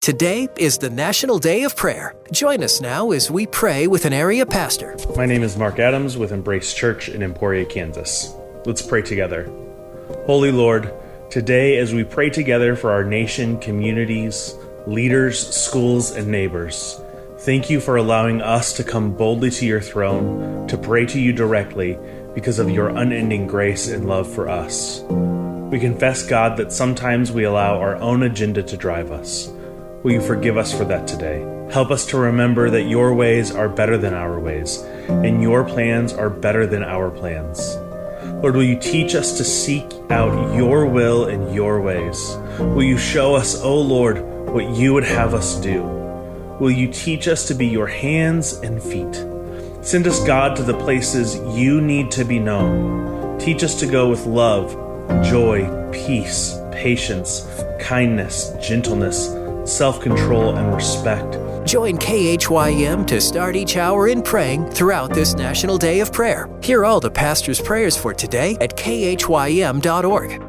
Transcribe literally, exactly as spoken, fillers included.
Today is the National Day of Prayer. Join us now as we pray with an area pastor. My name is Mark Adams with Embrace Church in Emporia, Kansas. Let's pray together. Holy Lord, today as we pray together for our nation, communities, leaders, schools, and neighbors, thank you for allowing us to come boldly to your throne, to pray to you directly because of your unending grace and love for us. We confess, God, that sometimes we allow our own agenda to drive us. Will you forgive us for that today? Help us to remember that your ways are better than our ways, and your plans are better than our plans. Lord, will you teach us to seek out your will and your ways? Will you show us, O Lord, what you would have us do? Will you teach us to be your hands and feet? Send us, God, to the places you need to be known. Teach us to go with love, joy, peace, patience, kindness, gentleness, self-control, and respect. Join K H Y M to start each hour in praying throughout this National Day of Prayer. Hear all the pastor's prayers for today at K H Y M dot org.